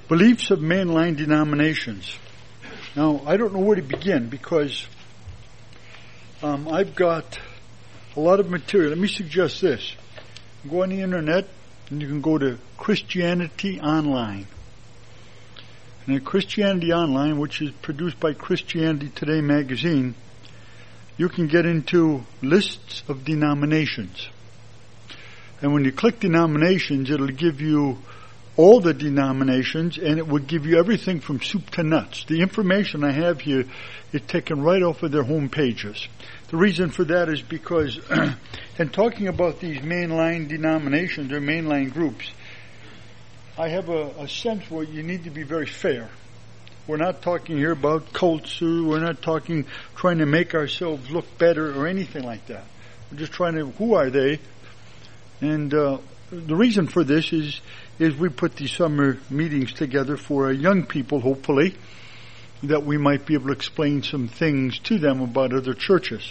Beliefs of mainline denominations. Now, I don't know where to begin because I've got a lot of material. Let me suggest this. Go on the internet and you can go to Christianity Online. And at Christianity Online, which is produced by Christianity Today magazine, you can get into lists of denominations. And when you click denominations, it'll give you all the denominations, and it would give you everything from soup to nuts. The information I have here is taken right off of their home pages. The reason for that is because, in talking about these mainline denominations or mainline groups, I have a sense where you need to be very fair. We're not talking here about cults, or we're not trying to make ourselves look better or anything like that. We're just trying to, who are they? And the reason for this is we put these summer meetings together for young people, hopefully, that we might be able to explain some things to them about other churches.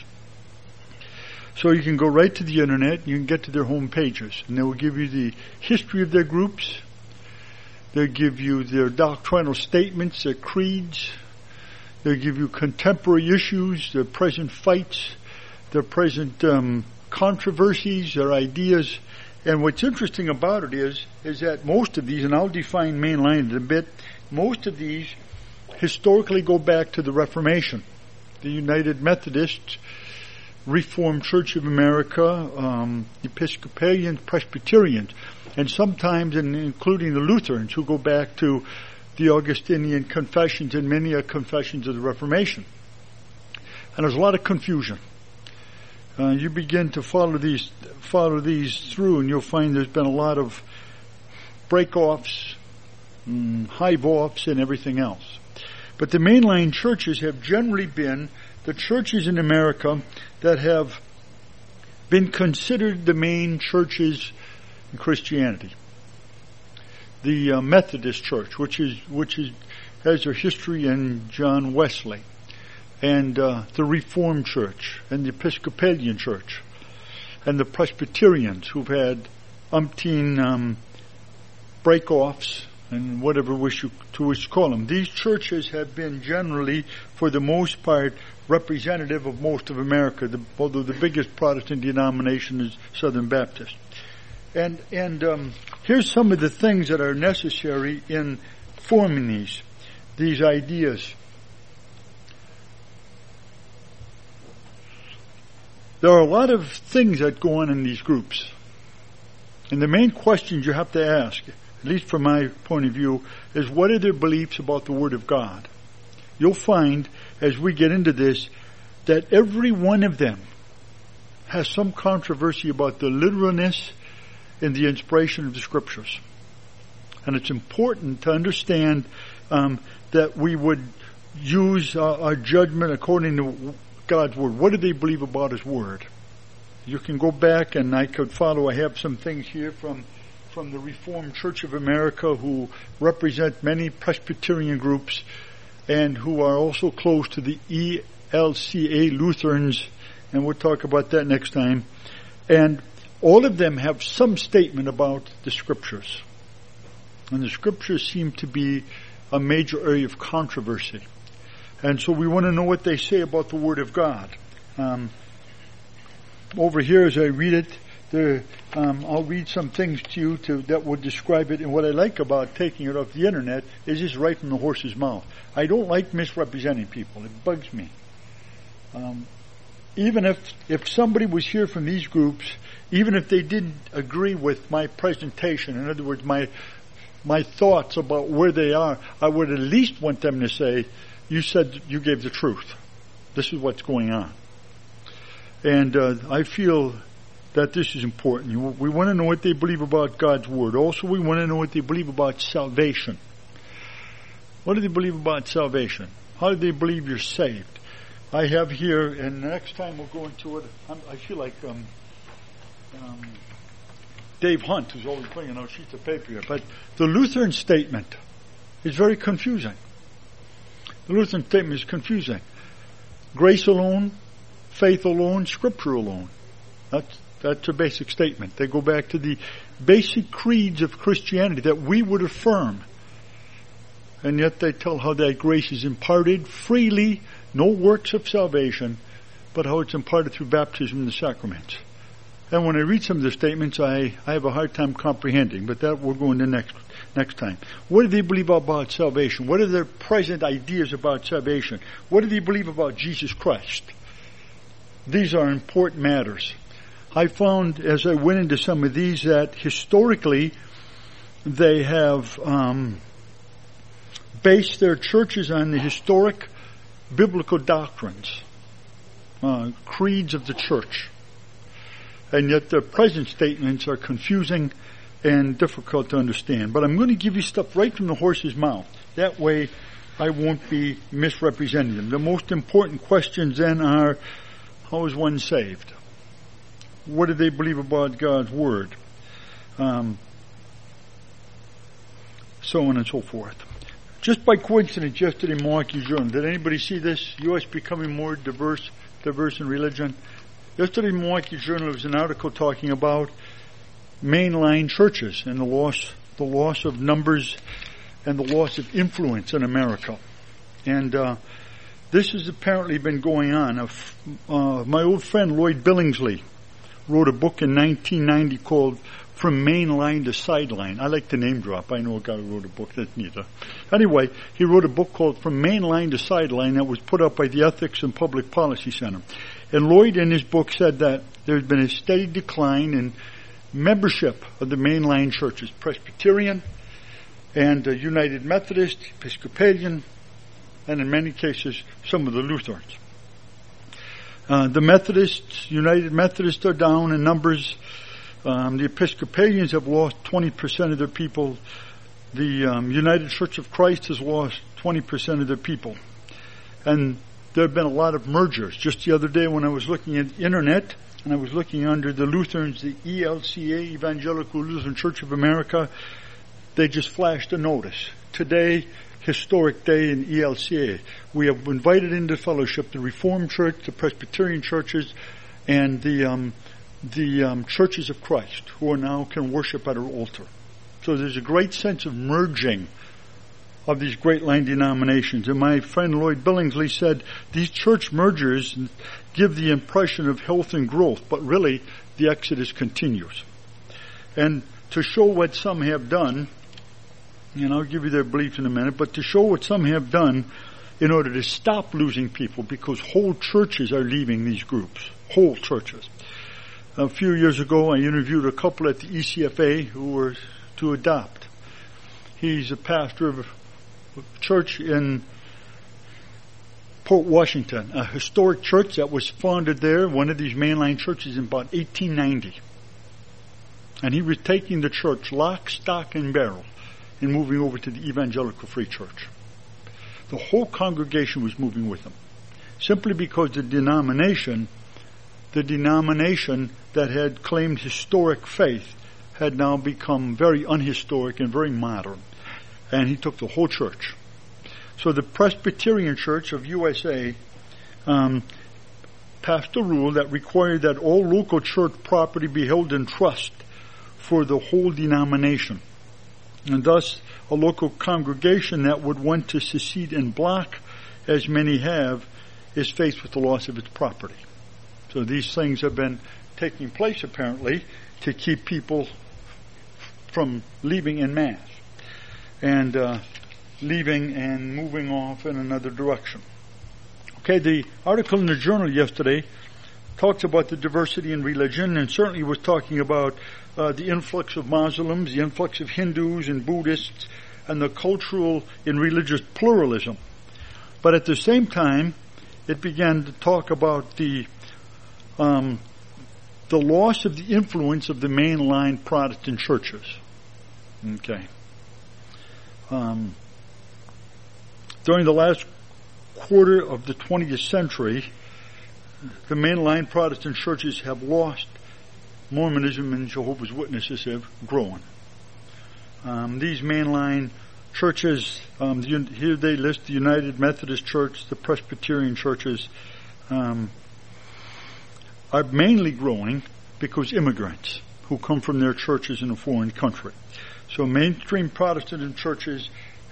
So you can go right to the internet, you can get to their home pages, and they will give you the history of their groups. They'll give you their doctrinal statements, their creeds. They'll give you contemporary issues, their present fights, their present controversies, their ideas. And what's interesting about it is that most of these, and I'll define mainline in a bit, most of these historically go back to the Reformation. The United Methodists, Reformed Church of America, Episcopalians, Presbyterians, and sometimes including the Lutherans who go back to the Augustinian confessions and many confessions of the Reformation. And there's a lot of confusion. You begin to follow these through, and you'll find there's been a lot of break-offs, hive-offs, and everything else. But the mainline churches have generally been the churches in America that have been considered the main churches in Christianity. The Methodist Church, which has their history in John Wesley, and the Reformed Church, and the Episcopalian Church, and the Presbyterians, who've had umpteen break-offs and whatever wish to call them. These churches have been generally, for the most part, representative of most of America, although the biggest Protestant denomination is Southern Baptist. And here's some of the things that are necessary in forming these ideas. There are a lot of things that go on in these groups. And the main questions you have to ask, at least from my point of view, is what are their beliefs about the Word of God? You'll find, as we get into this, that every one of them has some controversy about the literalness and the inspiration of the Scriptures. And it's important to understand that we would use our judgment according to God's Word. What do they believe about His Word? You can go back, and I could follow. I have some things here from the Reformed Church of America, who represent many Presbyterian groups and who are also close to the ELCA Lutherans, and we'll talk about that next time. And all of them have some statement about the Scriptures. And the Scriptures seem to be a major area of controversy. And so we want to know what they say about the Word of God. Over here, as I read it, I'll read some things to you that would describe it. And what I like about taking it off the internet is just right from the horse's mouth. I don't like misrepresenting people. It bugs me. Even if somebody was here from these groups, even if they didn't agree with my presentation, in other words, my thoughts about where they are, I would at least want them to say, you said you gave the truth. This is what's going on. And I feel that this is important. We want to know what they believe about God's Word. Also, we want to know what they believe about salvation. What do they believe about salvation? How do they believe you're saved? I have here, and next time we'll go into it, I feel like Dave Hunt, who's always bringing out sheets of paper here. But the Lutheran statement is very confusing. The Lutheran statement is confusing. Grace alone, faith alone, Scripture alone. That's a basic statement. They go back to the basic creeds of Christianity that we would affirm and yet they tell how that grace is imparted freely, no works of salvation, but how it's imparted through baptism and the sacraments. And when I read some of the statements, I have a hard time comprehending, but that we'll go into next time. What do they believe about salvation? What are their present ideas about salvation? What do they believe about Jesus Christ? These are important matters. I found as I went into some of these that historically they have based their churches on the historic biblical doctrines, creeds of the church. And yet their present statements are confusing and difficult to understand. But I'm going to give you stuff right from the horse's mouth. That way I won't be misrepresenting them. The most important questions then are, how is one saved? What do they believe about God's Word? So on and so forth. Just by coincidence, yesterday in Milwaukee Journal, did anybody see this? U.S. becoming more diverse in religion? Yesterday in Milwaukee Journal, there was an article talking about mainline churches and the loss of numbers and the loss of influence in America. And this has apparently been going on. My old friend Lloyd Billingsley wrote a book in 1990 called From Mainline to Sideline. I like to name drop. I know a guy who wrote a book. That's neat. Anyway, he wrote a book called From Mainline to Sideline that was put up by the Ethics and Public Policy Center. And Lloyd in his book said that there's been a steady decline in membership of the mainline churches, Presbyterian and United Methodist, Episcopalian, and in many cases some of the Lutherans. The Methodists, United Methodists are down in numbers. The Episcopalians have lost 20% of their people. The United Church of Christ has lost 20% of their people. And there have been a lot of mergers. Just the other day when I was looking at the internet, and I was looking under the Lutherans, the ELCA, Evangelical Lutheran Church of America, they just flashed a notice. Today, historic day in ELCA. We have invited into fellowship the Reformed Church, the Presbyterian churches, and the churches of Christ, who are now can worship at our altar. So there's a great sense of merging of these great line denominations. And my friend Lloyd Billingsley said these church mergers give the impression of health and growth, but really the exodus continues. And to show what some have done, and I'll give you their belief in a minute, but to show what some have done in order to stop losing people, because whole churches are leaving these groups, whole churches. A few years ago, I interviewed a couple at the ECFA who were to adopt. He's a pastor of a church in Port Washington, a historic church that was founded there, one of these mainline churches, in about 1890. And he was taking the church lock, stock, and barrel and moving over to the Evangelical Free Church. The whole congregation was moving with him, simply because the denomination that had claimed historic faith had now become very unhistoric and very modern. And he took the whole church. So the Presbyterian Church of USA passed a rule that required that all local church property be held in trust for the whole denomination. And thus, a local congregation that would want to secede and block, as many have, is faced with the loss of its property. So these things have been taking place, apparently, to keep people from leaving en masse and leaving and moving off in another direction. Okay, the article in the Journal yesterday talks about the diversity in religion, and certainly was talking about the influx of Muslims, the influx of Hindus and Buddhists, and the cultural and religious pluralism. But at the same time, it began to talk about the loss of the influence of the mainline Protestant churches. Okay. During the last quarter of the 20th century, the mainline Protestant churches have lost. Mormonism and Jehovah's Witnesses have grown. These mainline churches, here they list the United Methodist Church, the Presbyterian churches, are mainly growing because immigrants who come from their churches in a foreign country. So mainstream Protestant churches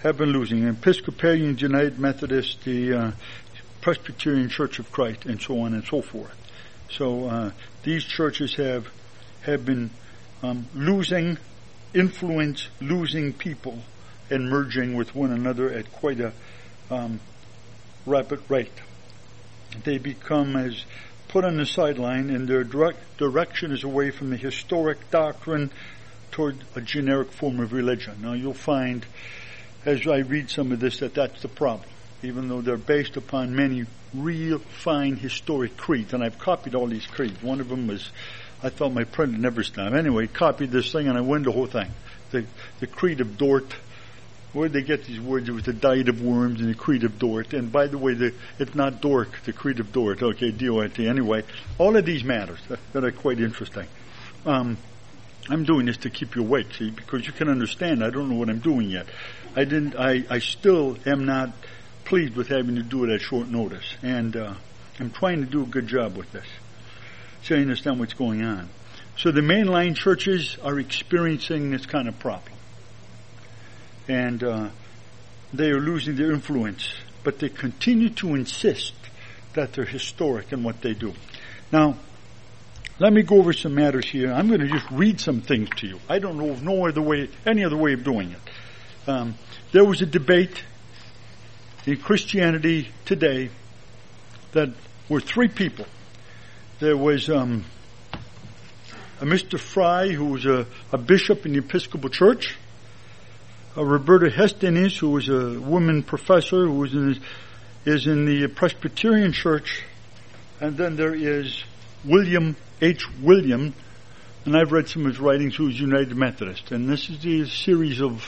have been losing. Episcopalian, United Methodist, the Presbyterian Church of Christ, and so on and so forth. So these churches have been losing influence, losing people, and merging with one another at quite a rapid rate. They become as put on the sideline, and their direction is away from the historic doctrine toward a generic form of religion. Now you'll find, as I read some of this, that that's the problem. Even though they're based upon many real fine historic creeds, and I've copied all these creeds. One of them was, I thought my print would never stop. Anyway, copied this thing and I won the whole thing. The Creed of Dort. Where did they get these words? It was the Diet of Worms and the Creed of Dort. And by the way, it's not Dork, the Creed of Dort. Okay, D-O-R-T. Anyway, all of these matters that are quite interesting. I'm doing this to keep you awake, see, because you can understand I don't know what I'm doing yet. I still am not pleased with having to do it at short notice. And I'm trying to do a good job with this, so you understand what's going on. So the mainline churches are experiencing this kind of problem. And they are losing their influence, but they continue to insist that they're historic in what they do. Now, let me go over some matters here. I'm going to just read some things to you. I don't know of any other way of doing it. There was a debate in Christianity today that were three people. There was a Mr. Fry, who was a bishop in the Episcopal Church. Roberta Hestenes, who was a woman professor, who is in the Presbyterian Church. And then there is William H. William, and I've read some of his writings, who is United Methodist. And this is the series of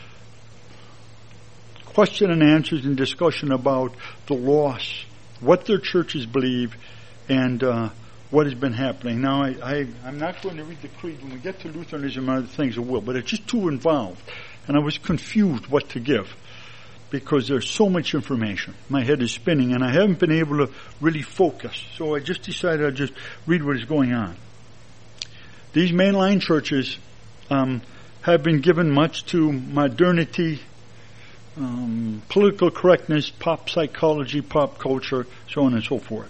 question and answers and discussion about the loss, what their churches believe, and what has been happening. Now, I'm not going to read the creed. When we get to Lutheranism and other things, I will, but it's just too involved. And I was confused what to give because there's so much information. My head is spinning, and I haven't been able to really focus. So I just decided I'd just read what is going on. These mainline churches have been given much to modernity, political correctness, pop psychology, pop culture, so on and so forth.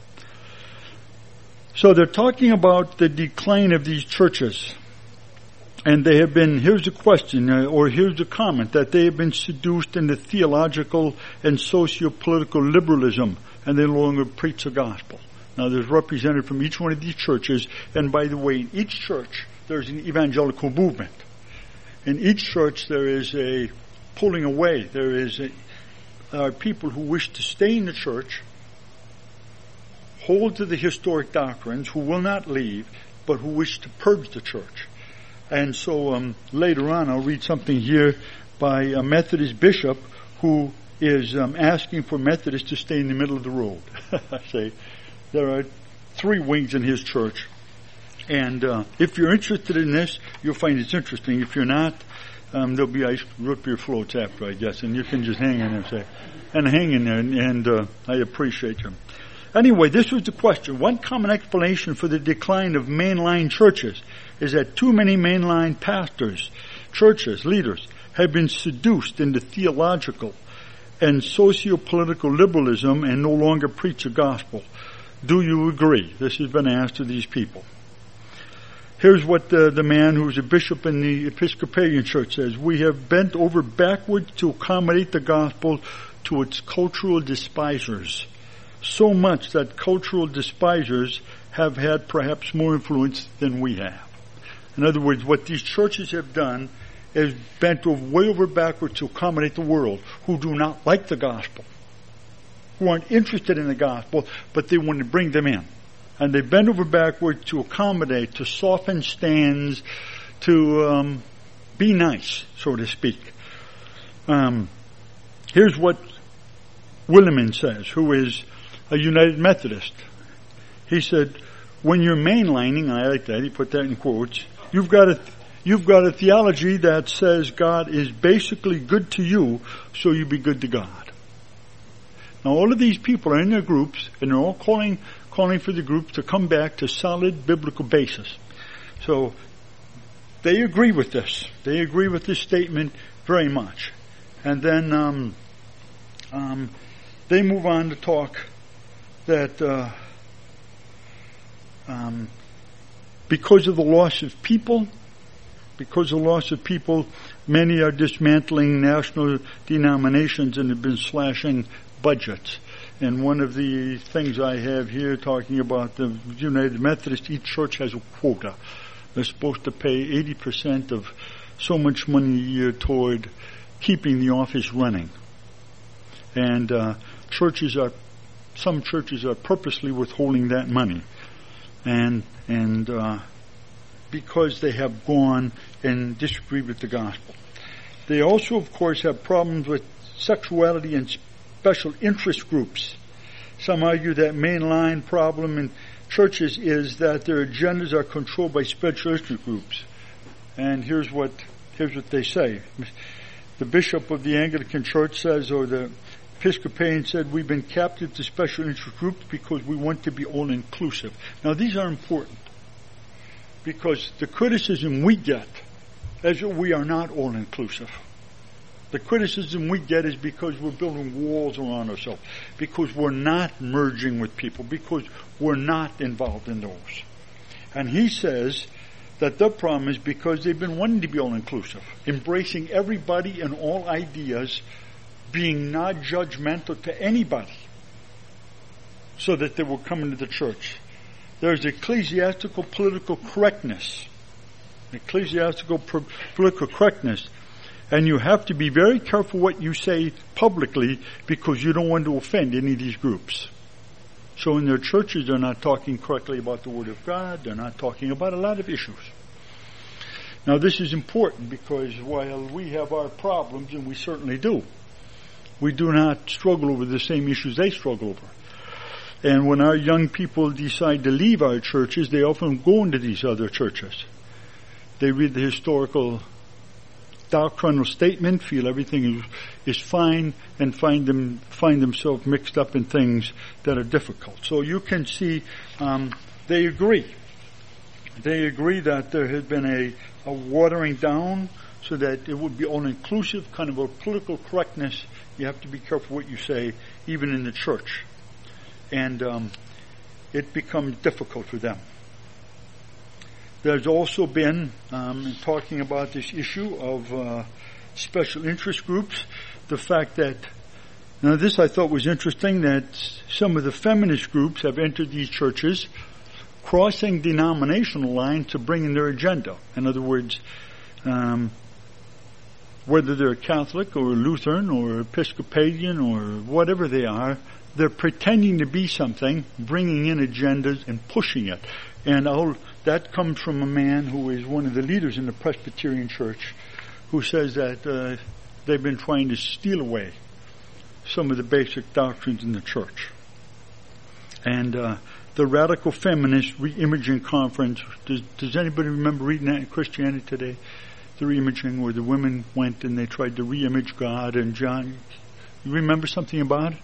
So they're talking about the decline of these churches. And they have been, here's a question, or here's a comment, that they have been seduced into theological and socio-political liberalism, and they no longer preach the gospel. Now, there's represented from each one of these churches, and by the way, in each church, there's an evangelical movement. In each church, there is a pulling away. There are people who wish to stay in the church, hold to the historic doctrines, who will not leave, but who wish to purge the church. And so later on, I'll read something here by a Methodist bishop who is asking for Methodists to stay in the middle of the road. I say there are three wings in his church. And if you're interested in this, you'll find it's interesting. If you're not, there'll be ice root beer floats after, I guess. And you can just hang in there and hang in there. And I appreciate you. Anyway, this was the question. One common explanation for the decline of mainline churches is that too many mainline pastors, churches, leaders, have been seduced into theological and socio-political liberalism and no longer preach the gospel. Do you agree? This has been asked to these people. Here's what the man who's a bishop in the Episcopalian Church says. We have bent over backwards to accommodate the gospel to its cultural despisers. So much that cultural despisers have had perhaps more influence than we have. In other words, what these churches have done is bent way over backwards to accommodate the world who do not like the gospel, who aren't interested in the gospel, but they want to bring them in. And they bend over backwards to accommodate, to soften stands, to be nice, so to speak. Here's what Williman says, who is a United Methodist. He said, when you're mainlining, I like that, he put that in quotes, you've got a theology that says God is basically good to you, so you be good to God. Now all of these people are in their groups, and they're all calling for the groups to come back to solid biblical basis. So they agree with this. They agree with this statement very much. And then they move on to talk that because of the loss of people, many are dismantling national denominations and have been slashing budgets. And one of the things I have here talking about the United Methodist, each church has a quota. They're supposed to pay 80% of so much money a year toward keeping the office running. And some churches are purposely withholding that money. And because they have gone and disagreed with the gospel. They also, of course, have problems with sexuality and special interest groups. Some argue that mainline problem in churches is that their agendas are controlled by special interest groups. And here's what they say. The bishop of the Anglican Church says, or the Episcopalian said, we've been captive to special interest groups because we want to be all-inclusive. Now, these are important because the criticism we get is that we are not all-inclusive. The criticism we get is because we're building walls around ourselves, because we're not merging with people, because we're not involved in those. And he says that the problem is because they've been wanting to be all-inclusive, embracing everybody and all ideas, being not judgmental to anybody, so that they will come into the church. There's ecclesiastical political correctness. And you have to be very careful what you say publicly because you don't want to offend any of these groups. So in their churches, they're not talking correctly about the Word of God. They're not talking about a lot of issues. Now this is important because while we have our problems, and we certainly do, we do not struggle over the same issues they struggle over. And when our young people decide to leave our churches, they often go into these other churches. They read the historical doctrinal statement, feel everything is fine, and find themselves mixed up in things that are difficult. So you can see they agree. They agree that there has been a watering down so that it would be all-inclusive, kind of a political correctness. You have to be careful what you say, even in the church. And it becomes difficult for them. There's also been, talking about this issue of special interest groups, the fact that, now this I thought was interesting, that some of the feminist groups have entered these churches, crossing denominational lines to bring in their agenda. In other words, whether they're Catholic or Lutheran or Episcopalian or whatever they are, they're pretending to be something, bringing in agendas and pushing it. And that comes from a man who is one of the leaders in the Presbyterian Church, who says that they've been trying to steal away some of the basic doctrines in the church. And the Radical Feminist Re-Imaging Conference, does anybody remember reading that in Christianity Today? The re-imaging, where the women went and they tried to re-image God and John. You remember something about it?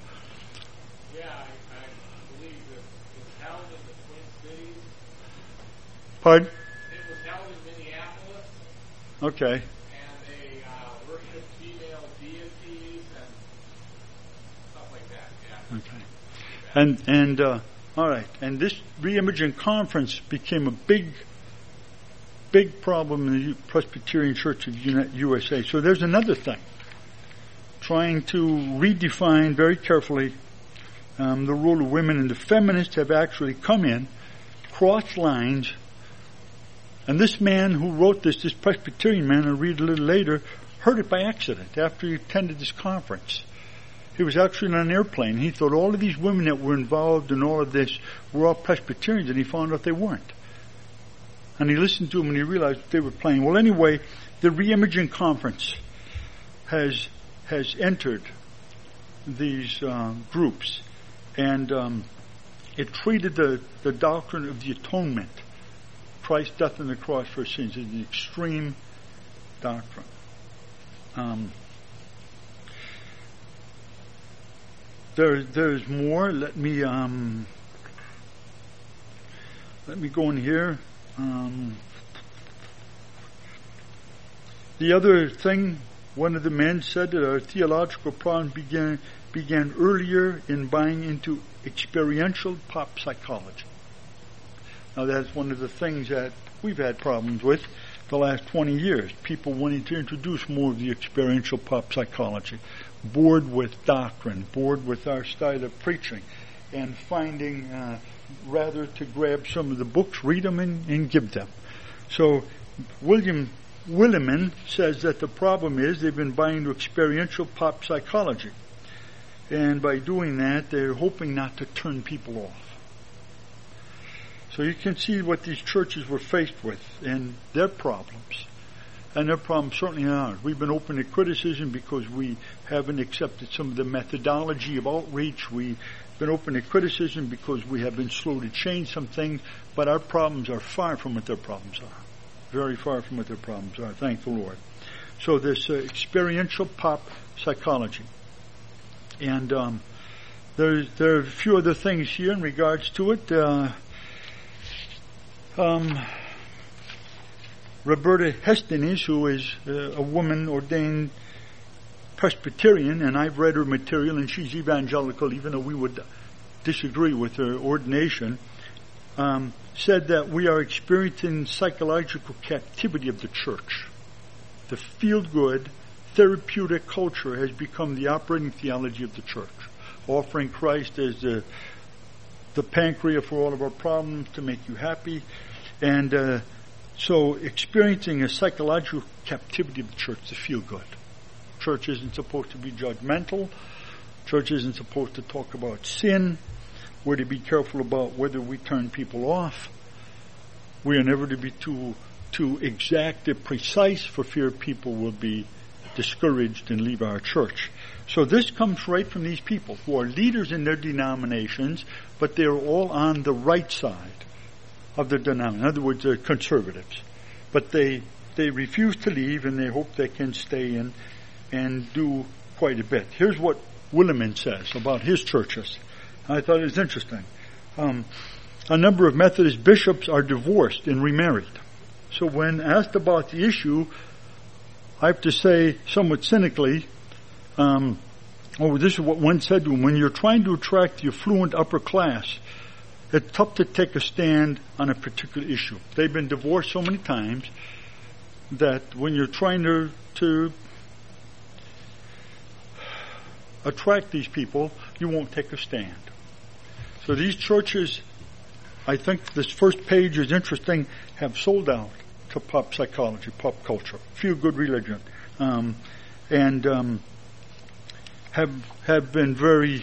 Pardon? It was held in Minneapolis. Okay. And they worshiped female deities and stuff like that. Yeah. Okay. And all right. And this re-imaging conference became a big problem in the Presbyterian Church of USA. So there's another thing. Trying to redefine very carefully the role of women, and the feminists have actually come in, crossed lines. And this man who wrote this Presbyterian man, I'll read a little later, heard it by accident after he attended this conference. He was actually on an airplane. He thought all of these women that were involved in all of this were all Presbyterians, and he found out they weren't. And he listened to them and he realized they were playing. Well, anyway, the Re-Imaging Conference has entered these groups, and it treated the doctrine of the atonement, Christ's death on the cross for sins, is an extreme doctrine. There's more. Let me go in here. The other thing one of the men said that our theological problem began earlier in buying into experiential pop psychology. Now that's one of the things that we've had problems with the last 20 years. People wanting to introduce more of the experiential pop psychology. Bored with doctrine, bored with our style of preaching, and finding rather to grab some of the books, read them, and give them. So William Willimon says that the problem is they've been buying into experiential pop psychology. And by doing that, they're hoping not to turn people off. So you can see what these churches were faced with and their problems. And their problems certainly aren't. We've been open to criticism because we haven't accepted some of the methodology of outreach. We've been open to criticism because we have been slow to change some things. But our problems are far from what their problems are. Very far from what their problems are. Thank the Lord. So this experiential pop psychology. And there are a few other things here in regards to it. Roberta Hestenes, who is a woman ordained Presbyterian, and I've read her material, and she's evangelical, even though we would disagree with her ordination, said that we are experiencing psychological captivity of the church. The feel-good, therapeutic culture has become the operating theology of the church, offering Christ as the pancreas for all of our problems to make you happy. And so experiencing a psychological captivity of the church to feel good. Church isn't supposed to be judgmental. Church isn't supposed to talk about sin. We're to be careful about whether we turn people off. We are never to be too exact or precise for fear people will be discouraged and leave our church. So this comes right from these people who are leaders in their denominations, but they're all on the right side of the denomination. In other words, they're conservatives. But they refuse to leave, and they hope they can stay in and do quite a bit. Here's what Willimon says about his churches. I thought it was interesting. A number of Methodist bishops are divorced and remarried. So when asked about the issue, I have to say somewhat cynically, this is what one said to him: when you're trying to attract the affluent upper class, it's tough to take a stand on a particular issue. They've been divorced so many times that when you're trying to attract these people, you won't take a stand. So these churches, I think this first page is interesting, have sold out to pop psychology, pop culture, feel-good religion, and have been very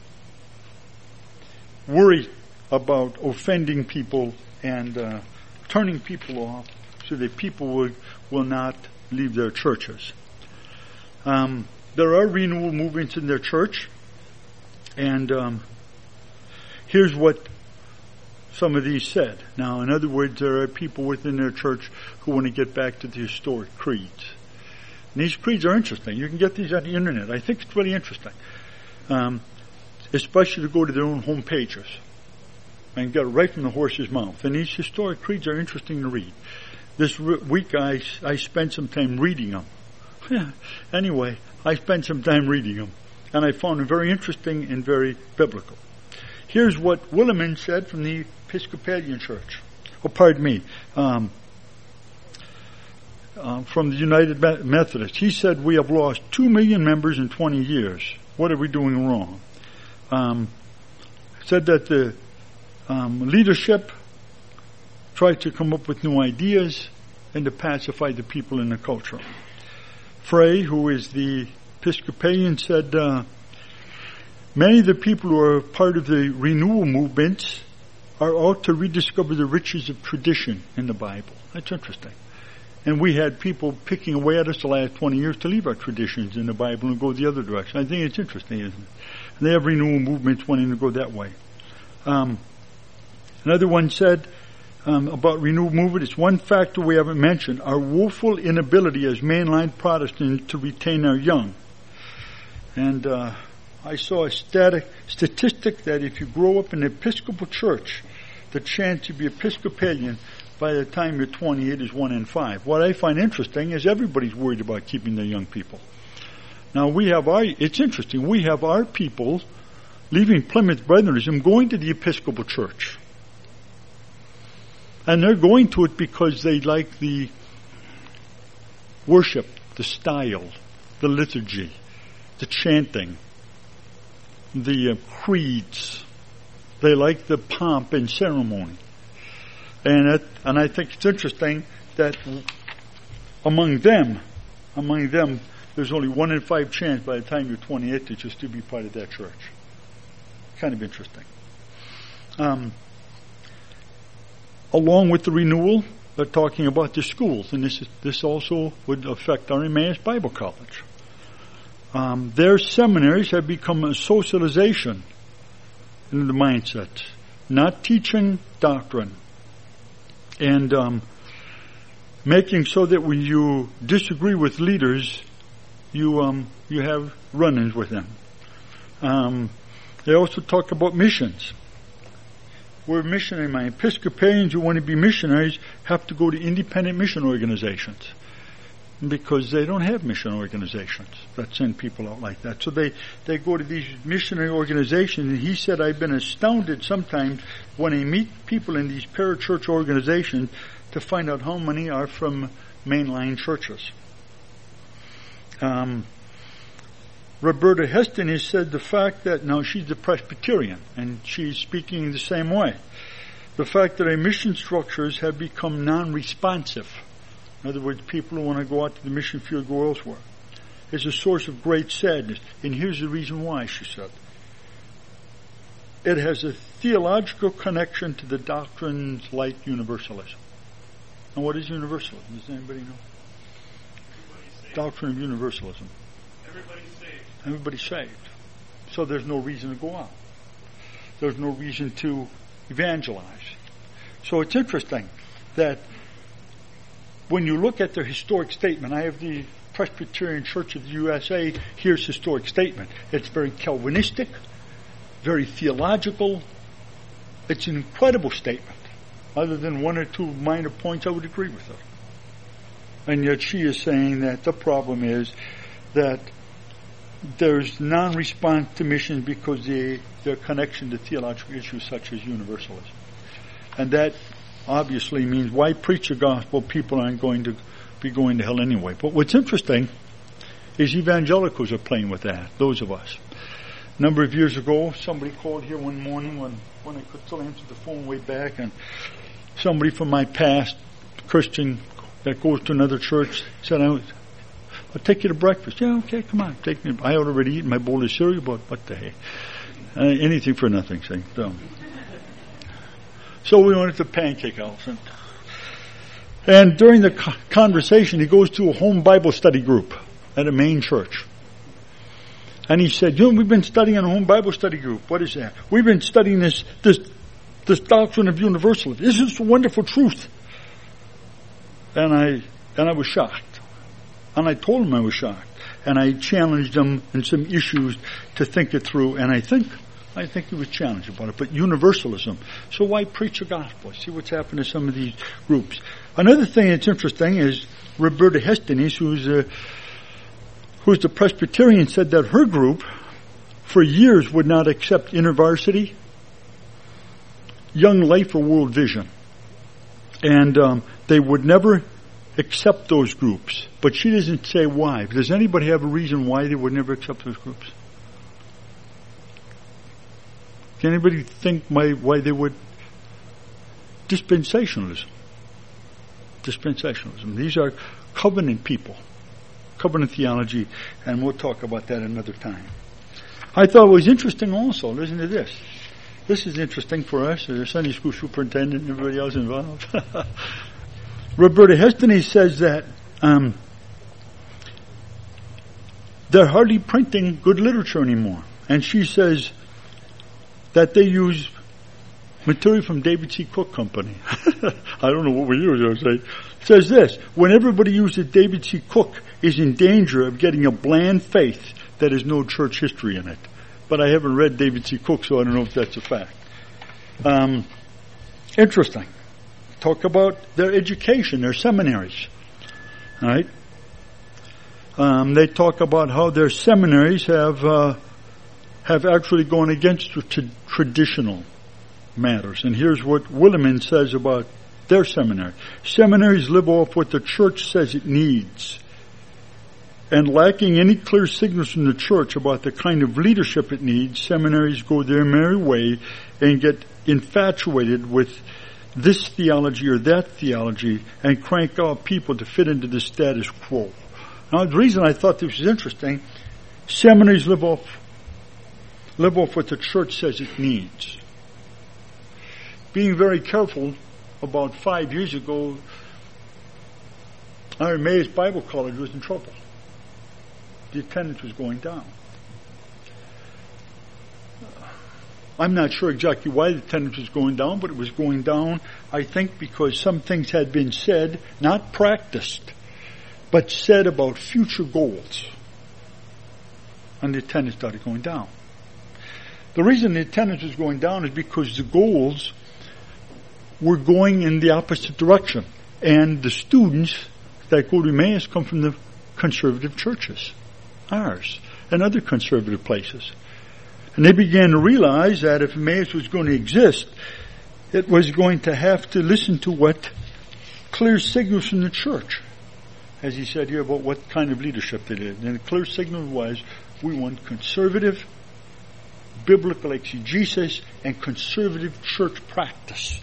worried about offending people and turning people off so that people will not leave their churches. There are renewal movements in their church, and here's what some of these said. Now, in other words, there are people within their church who want to get back to the historic creeds. And these creeds are interesting. You can get these on the internet. I think it's really interesting, especially to go to their own home pages and get it right from the horse's mouth. And these historic creeds are interesting to read. This week I spent some time reading them. Anyway, I spent some time reading them, and I found them very interesting and very biblical. Here's what Willimon said from the Episcopalian Church. From the United Methodists. He said, we have lost 2 million members in 20 years. What are we doing wrong? Said that the leadership tried to come up with new ideas and to pacify the people in the culture. Frey, who is the Episcopalian, said, many of the people who are part of the renewal movements are out to rediscover the riches of tradition in the Bible. That's interesting. And we had people picking away at us the last 20 years to leave our traditions in the Bible and go the other direction. I think it's interesting, isn't it? And they have renewal movements wanting to go that way. Another one said about renewal movement, it's one factor we haven't mentioned, our woeful inability as mainline Protestants to retain our young. And I saw a statistic that if you grow up in an Episcopal church, the chance to be Episcopalian by the time you're 20, it is 1 in 5. What I find interesting is everybody's worried about keeping their young people. Now it's interesting, we have our people leaving Plymouth Brethren going to the Episcopal Church. And they're going to it because they like the worship, the style, the liturgy, the chanting, the creeds. They like the pomp and ceremony. And I think it's interesting that among them, there's only 1 in 5 chance by the time you're 28 that you'll still be part of that church. Kind of interesting. Along with the renewal, they're talking about the schools, and this also would affect our Emmaus Bible College. Their seminaries have become a socialization in the mindset, not teaching doctrine, and making so that when you disagree with leaders, you have run-ins with them. They also talk about missions. We're missionary. My Episcopalians who want to be missionaries have to go to independent mission organizations because they don't have mission organizations that send people out like that. So they go to these missionary organizations, and he said, I've been astounded sometimes when I meet people in these parachurch organizations to find out how many are from mainline churches. Roberta Heston has said the fact that, now she's a Presbyterian, and she's speaking the same way. The fact that our mission structures have become non-responsive, in other words, people who want to go out to the mission field go elsewhere, is a source of great sadness. And here's the reason why, she said. It has a theological connection to the doctrines like universalism. And what is universalism? Does anybody know? Doctrine of universalism. Everybody's saved. So there's no reason to go out. There's no reason to evangelize. So it's interesting that when you look at their historic statement, I have the Presbyterian Church of the USA, here's historic statement. It's very Calvinistic, very theological. It's an incredible statement. Other than 1 or 2 minor points, I would agree with her. And yet she is saying that the problem is that there's non-response to missions because their connection to theological issues such as universalism. And that obviously means why preach the gospel? People aren't going to be going to hell anyway. But what's interesting is evangelicals are playing with that, those of us. A number of years ago, somebody called here one morning when I could still answer the phone way back, and somebody from my past, Christian, that goes to another church, said, I'll take you to breakfast. Yeah, okay, come on. Take me. I had already eaten my bowl of cereal, but what the heck? Anything for nothing, see. So we went to Pancake House. And during the conversation, he goes to a home Bible study group at a main church. And he said, we've been studying a home Bible study group. What is that? We've been studying this doctrine of universalism. This is a wonderful truth. And I was shocked. And I told him I was shocked. And I challenged him in some issues to think it through. And I think he was challenged about it. But universalism. So why preach the gospel? See what's happened to some of these groups. Another thing that's interesting is Roberta Heston, who's the Presbyterian, said that her group for years would not accept InterVarsity, Young Life, or World Vision. And they would never accept those groups. But she doesn't say why. Does anybody have a reason why they would never accept those groups? Can anybody think why they would? Dispensationalism. These are covenant people. Covenant theology. And we'll talk about that another time. I thought it was interesting also. Listen to this. This is interesting for us, the Sunday school superintendent and everybody else involved. Roberta Heston says that they're hardly printing good literature anymore. And she says that they use material from David C. Cook Company. I don't know what we use, I would say. It says this, when everybody uses David C. Cook is in danger of getting a bland faith that has no church history in it. But I haven't read David C. Cook, so I don't know if that's a fact. Interesting. talk about their education, their seminaries. All right? They talk about how their seminaries have actually gone against traditional matters. And here's what Willimon says about their seminary. Seminaries live off what the church says it needs. And lacking any clear signals from the church about the kind of leadership it needs, seminaries go their merry way and get infatuated with this theology or that theology and crank out people to fit into the status quo. Now, the reason I thought this was interesting, seminaries live off what the church says it needs. Being very careful, about 5 years ago, our Emmaus Bible College was in trouble. The attendance was going down. I'm not sure exactly why the attendance was going down, but it was going down, I think, because some things had been said, not practiced, but said about future goals. And the attendance started going down. The reason the attendance was going down is because the goals were going in the opposite direction. And the students that go to Emmaus come from the conservative churches, ours, and other conservative places. And they began to realize that if Emmaus was going to exist, it was going to have to listen to what clear signals from the church, as he said here about what kind of leadership they did. And the clear signal was, we want conservative biblical exegesis and conservative church practice.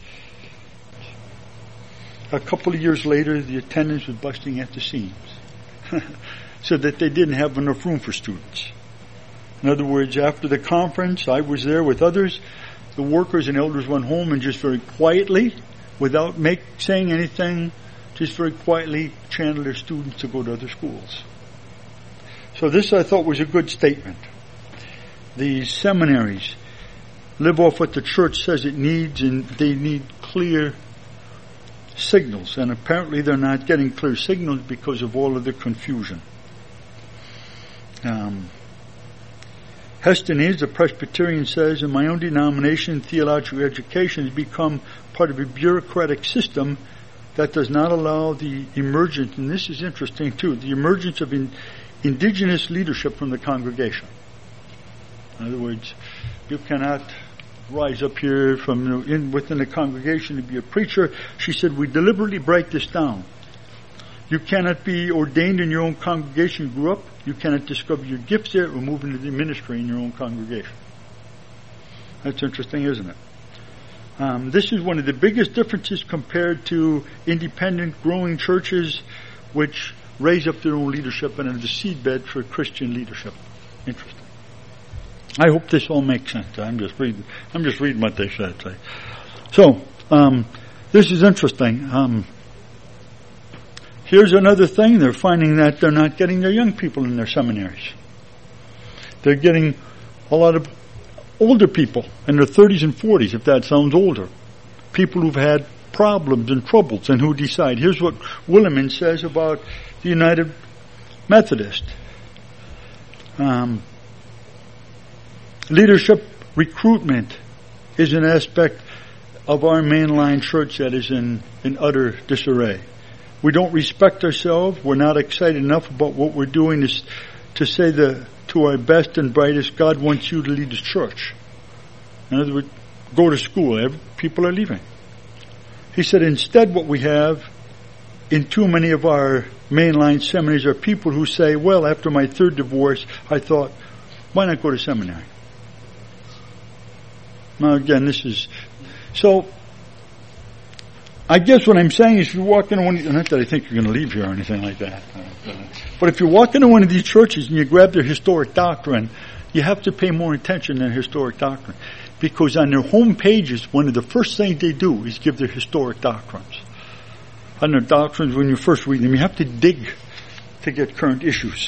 A couple of years later, the attendance was busting at the seams, so that they didn't have enough room for students. In other words, after the conference, I was there with others. The workers and elders went home and just very quietly, without saying anything, just very quietly channeled their students to go to other schools. So this, I thought, was a good statement. The seminaries live off what the church says it needs, and they need clear signals. And apparently they're not getting clear signals because of all of the confusion. Heston is, a Presbyterian, says, in my own denomination, theological education has become part of a bureaucratic system that does not allow the emergence, and this is interesting too, the emergence of indigenous leadership from the congregation. In other words, you cannot rise up here from within the congregation to be a preacher. She said, we deliberately break this down. You cannot be ordained in your own congregation you grew up. You cannot discover your gifts there or move into the ministry in your own congregation. That's interesting, isn't it? This is one of the biggest differences compared to independent growing churches which raise up their own leadership and are the seedbed for Christian leadership. Interesting. I hope this all makes sense. I'm just reading what they said. So, this is interesting. Here's another thing. They're finding that they're not getting their young people in their seminaries. They're getting a lot of older people in their 30s and 40s, if that sounds older. People who've had problems and troubles and who decide. Here's what Willimon says about the United Methodist. Leadership recruitment is an aspect of our mainline church that is in utter disarray. We don't respect ourselves. We're not excited enough about what we're doing to say to our best and brightest, God wants you to lead His church. In other words, go to school. People are leaving. He said, instead what we have in too many of our mainline seminaries are people who say, well, after my third divorce, I thought, why not go to seminary? Now again, so I guess what I'm saying is if you walk into one, not that I think you're going to leave here or anything like that, but if you walk into one of these churches and you grab their historic doctrine, you have to pay more attention than historic doctrine. Because on their home pages, one of the first things they do is give their historic doctrines. On their doctrines, when you first read them, you have to dig to get current issues.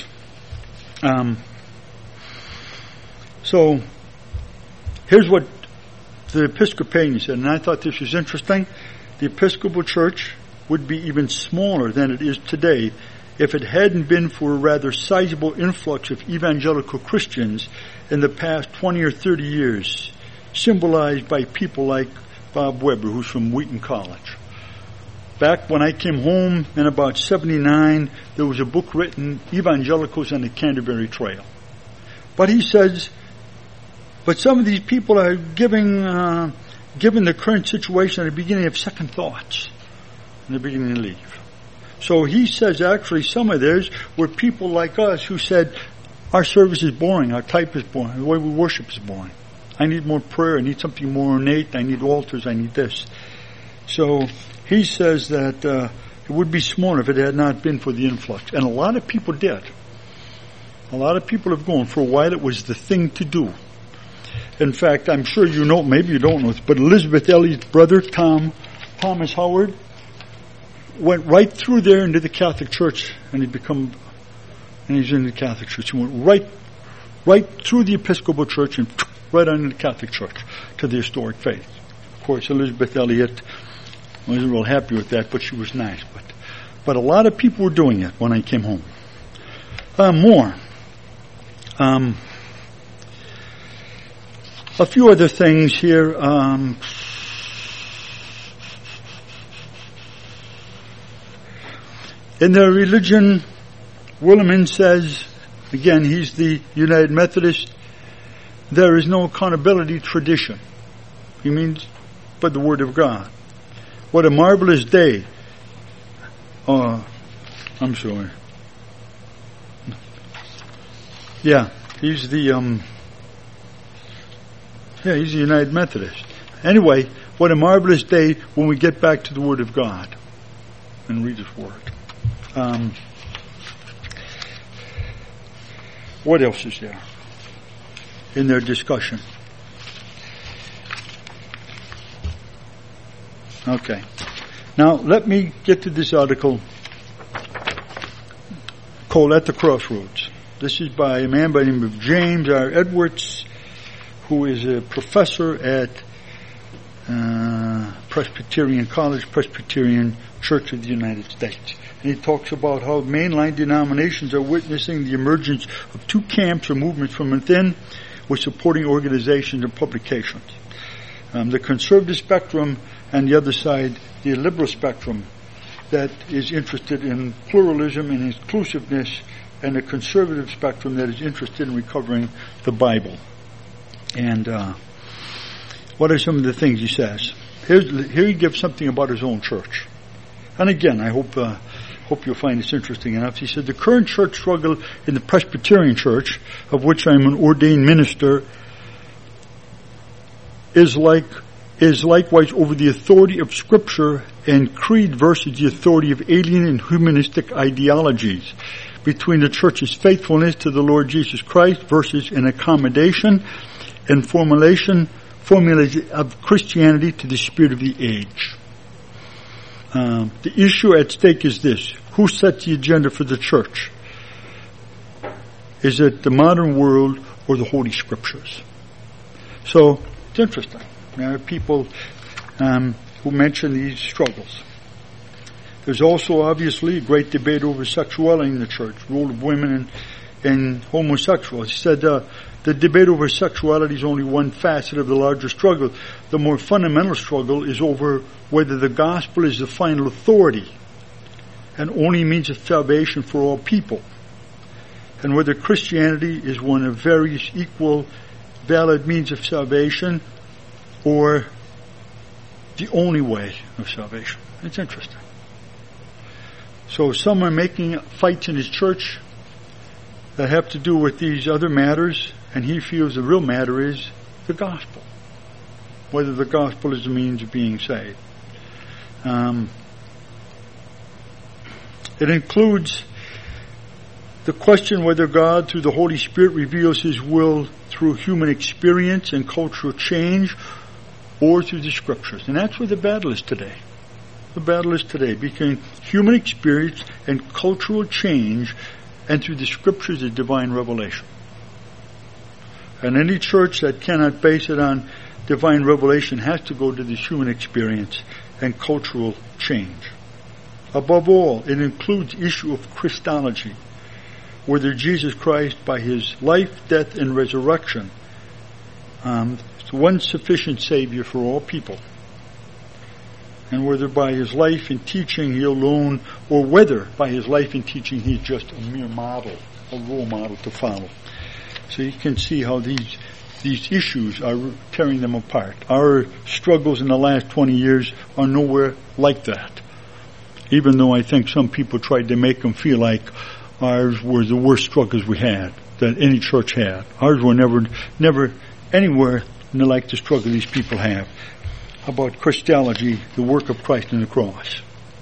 So, here's what the Episcopalian said, and I thought this was interesting. The Episcopal Church would be even smaller than it is today if it hadn't been for a rather sizable influx of evangelical Christians in the past 20 or 30 years, symbolized by people like Bob Weber, who's from Wheaton College. back when I came home in about 79, there was a book written, Evangelicals on the Canterbury Trail. But he says, but some of these people are given the current situation at the beginning of second thoughts, and they're beginning to leave. So he says actually some of theirs were people like us who said, our service is boring, our type is boring, the way we worship is boring. I need more prayer, I need something more ornate, I need altars, I need this. So he says that it would be small if it had not been for the influx. And a lot of people did. A lot of people have gone. For a while it was the thing to do. In fact, I'm sure you know, maybe you don't know this, but Elizabeth Elliot's brother, Thomas Howard, went right through there into the Catholic Church, and he's in the Catholic Church. He went right through the Episcopal Church and right on into the Catholic Church to the historic faith. Of course, Elizabeth Elliot wasn't real happy with that, but she was nice. But a lot of people were doing it when I came home. More. A few other things here. In their religion, Williman says, again, he's the United Methodist, there is no accountability tradition. He means but the Word of God. What a marvelous day. I'm sorry. Yeah, he's the United Methodist. Anyway, what a marvelous day when we get back to the Word of God and read His Word. What else is there in their discussion? Okay. Now, let me get to this article called At the Crossroads. This is by a man by the name of James R. Edwards, who is a professor at Presbyterian College, Presbyterian Church of the United States. And he talks about how mainline denominations are witnessing the emergence of two camps or movements from within with supporting organizations and publications. The conservative spectrum and the other side, the liberal spectrum that is interested in pluralism and inclusiveness, and the conservative spectrum that is interested in recovering the Bible. And what are some of the things he says? Here he gives something about his own church. And again, I hope you'll find this interesting enough. He said, the current church struggle in the Presbyterian Church, of which I'm an ordained minister, is likewise over the authority of Scripture and creed versus the authority of alien and humanistic ideologies, between the church's faithfulness to the Lord Jesus Christ versus an accommodation and formulation of Christianity to the spirit of the age. The issue at stake is this: who sets the agenda for the church? Is it the modern world or the Holy Scriptures? So it's interesting. There are people who mention these struggles. There's also obviously a great debate over sexuality in the church, role of women and homosexuals. He said the debate over sexuality is only one facet of the larger struggle. The more fundamental struggle is over whether the gospel is the final authority and only means of salvation for all people, and whether Christianity is one of various equal valid means of salvation or the only way of salvation. It's interesting. So some are making fights in his church that have to do with these other matters, and he feels the real matter is the gospel, whether the gospel is the means of being saved. It includes the question whether God, through the Holy Spirit, reveals His will through human experience and cultural change, or through the Scriptures. And that's where the battle is today. The battle is today between human experience and cultural change, and through the Scriptures of divine revelation. And any church that cannot base it on divine revelation has to go to the human experience and cultural change. Above all, it includes the issue of Christology, whether Jesus Christ, by His life, death, and resurrection, is one sufficient Savior for all people. and whether by his life and teaching he alone, or whether by his life and teaching he's just a mere model, a role model to follow. So you can see how these issues are tearing them apart. Our struggles in the last 20 years are nowhere like that. Even though I think some people tried to make them feel like ours were the worst struggles we had, that any church had. Ours were never anywhere near like the struggle these people have about Christology, the work of Christ on the cross.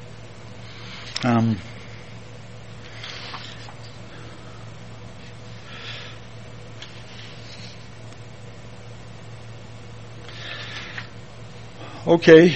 Okay.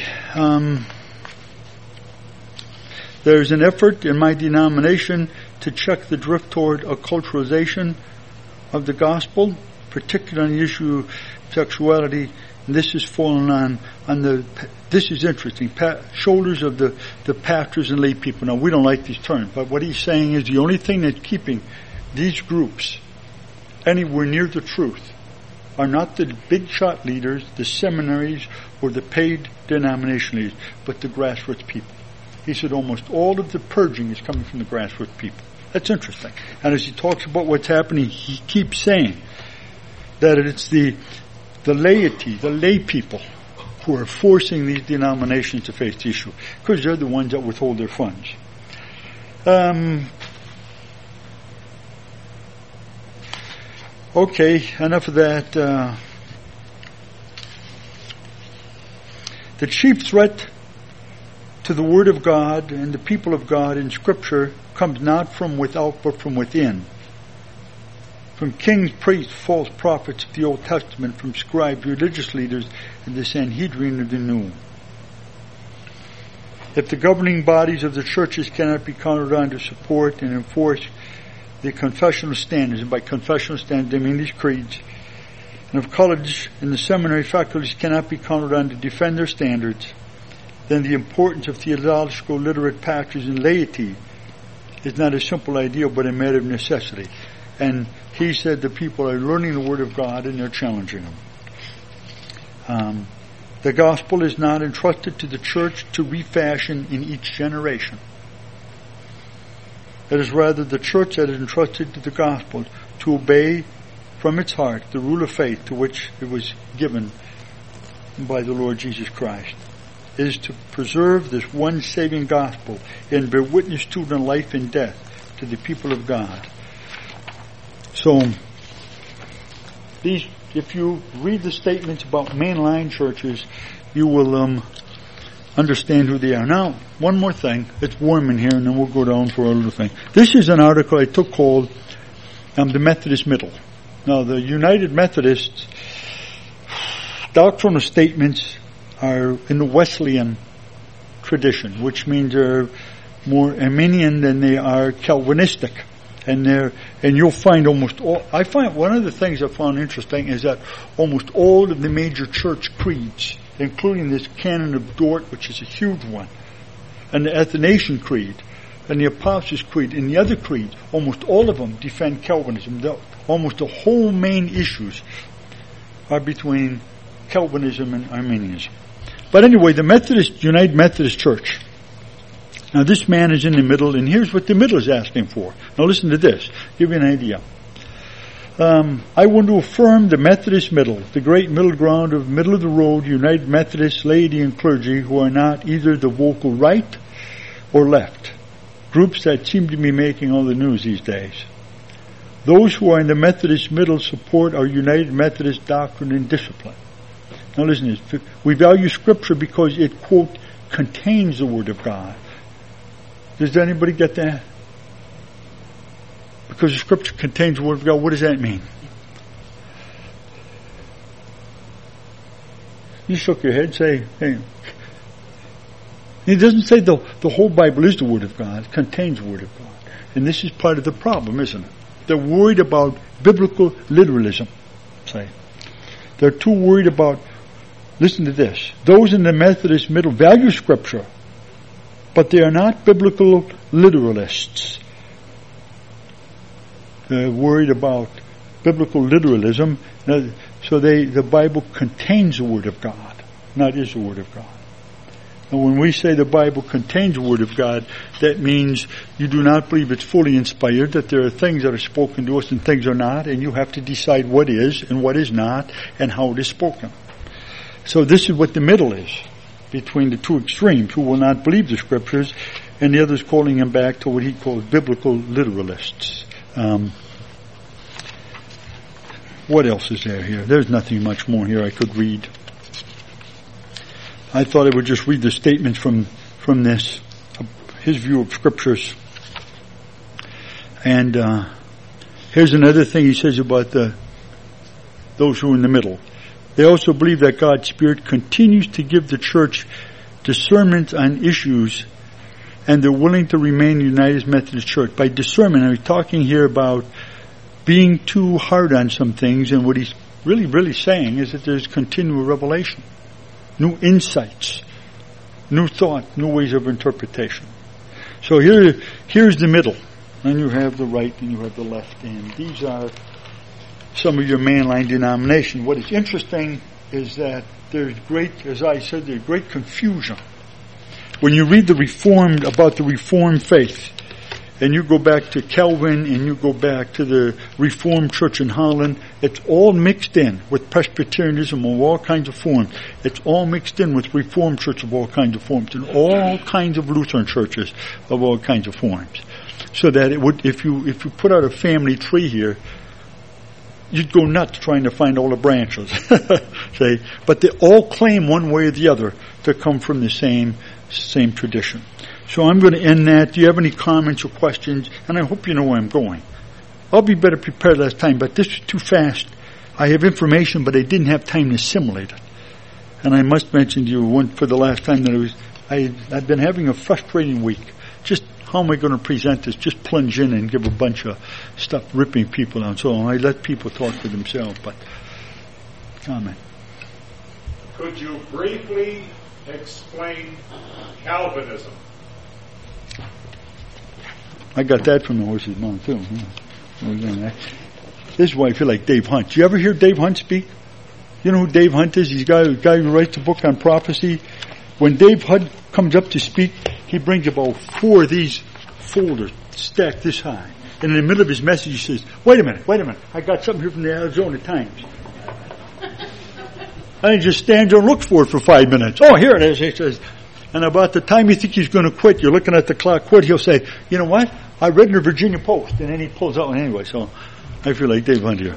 There's an effort in my denomination to check the drift toward acculturation of the gospel, particularly on the issue of sexuality. And this is fallen on this is interesting, shoulders of the pastors and lay people. Now, we don't like these terms, but what he's saying is the only thing that's keeping these groups anywhere near the truth are not the big shot leaders, the seminaries, or the paid denomination leaders, but the grassroots people. He said almost all of the purging is coming from the grassroots people. That's interesting. And as he talks about what's happening, he keeps saying that it's the laity, the lay people, who are forcing these denominations to face the issue, because they're the ones that withhold their funds. Okay, enough of that. The chief threat to the Word of God and the people of God in Scripture comes not from without, but from within. From kings, priests, false prophets of the Old Testament, from scribes, religious leaders, and the Sanhedrin of the New. If the governing bodies of the churches cannot be counted on to support and enforce the confessional standards, and by confessional standards I mean these creeds, and if college and the seminary faculties cannot be counted on to defend their standards, then the importance of theological literate pastors and laity is not a simple idea but a matter of necessity. And he said the people are learning the Word of God and they're challenging them. The gospel is not entrusted to the church to refashion in each generation. It is rather the church that is entrusted to the gospel to obey from its heart the rule of faith to which it was given by the Lord Jesus Christ. It is to preserve this one saving gospel and bear witness to it in life and death to the people of God. So, if you read the statements about mainline churches, you will understand who they are. Now, one more thing. It's warm in here, and then we'll go down for a little thing. This is an article I took called The Methodist Middle. Now, the United Methodists' doctrinal statements are in the Wesleyan tradition, which means they're more Arminian than they are Calvinistic. And you'll find almost all, I find one of the things I found interesting is that almost all of the major church creeds, including this Canon of Dort, which is a huge one, and the Athanasian Creed, and the Apostles' Creed, and the other creeds, almost all of them defend Calvinism. Almost the whole main issues are between Calvinism and Arminianism. But anyway, the United Methodist Church. Now this man is in the middle, and here's what the middle is asking for. Now listen to this, give you an idea. I want to affirm the Methodist middle, the great middle ground of middle of the road, United Methodist laity and clergy who are not either the vocal right or left, groups that seem to be making all the news these days. Those who are in the Methodist middle support our United Methodist doctrine and discipline. Now listen to this. We value Scripture because it, quote, contains the Word of God. Does anybody get that? Because the Scripture contains the Word of God, what does that mean? You shook your head, say, hey. It doesn't say the whole Bible is the Word of God. It contains the Word of God. And this is part of the problem, isn't it? They're worried about biblical literalism, say. They're too worried about, listen to this, those in the Methodist middle value Scripture, but they are not biblical literalists. They're worried about biblical literalism. So the Bible contains the Word of God, not is the Word of God. And when we say the Bible contains the Word of God, that means you do not believe it's fully inspired, that there are things that are spoken to us and things are not, and you have to decide what is and what is not and how it is spoken. So this is what the middle is between the two extremes, who will not believe the Scriptures, and the others calling him back to what he calls biblical literalists. What else is there here? There's nothing much more here I could read. I thought I would just read the statements from this, his view of Scriptures. And here's another thing he says about those who are in the middle. They also believe that God's Spirit continues to give the church discernment on issues, and they're willing to remain the United Methodist Church. By discernment, I'm talking here about being too hard on some things, and what he's really saying is that there's continual revelation. New insights, new thought, new ways of interpretation. So here's the middle. And you have the right and you have the left. And these are some of your mainline denomination. What is interesting is that there's great, as I said, there's great confusion. When you read about the Reformed faith, and you go back to Calvin and you go back to the Reformed Church in Holland, it's all mixed in with Presbyterianism of all kinds of forms. It's all mixed in with Reformed Church of all kinds of forms and all kinds of Lutheran churches of all kinds of forms. So that it would, if you put out a family tree here, you'd go nuts trying to find all the branches. See? But they all claim one way or the other to come from the same tradition. So I'm going to end that. Do you have any comments or questions? And I hope you know where I'm going. I'll be better prepared last time, but this is too fast. I have information, but I didn't have time to assimilate it. And I must mention to you for the last time that I've been having a frustrating week. Just how am I going to present this? Just plunge in and give a bunch of stuff, ripping people out. So I let people talk for themselves, but comment. Could you briefly explain Calvinism? I got that from the horse's mouth too. Yeah. This is why I feel like Dave Hunt. Do you ever hear Dave Hunt speak? You know who Dave Hunt is? He's the guy who writes the book on prophecy. When Dave Hunt comes up to speak, he brings about 4 of these folders stacked this high. And in the middle of his message he says, wait a minute, I got something here from the Arizona Times. And he just stands there and looks for it for 5 minutes. Oh, here it is, he says. And about the time you think he's going to quit, you're looking at the clock, he'll say, you know what? I read in the Virginia Post. And then he pulls out one anyway. So I feel like Dave Hunt here.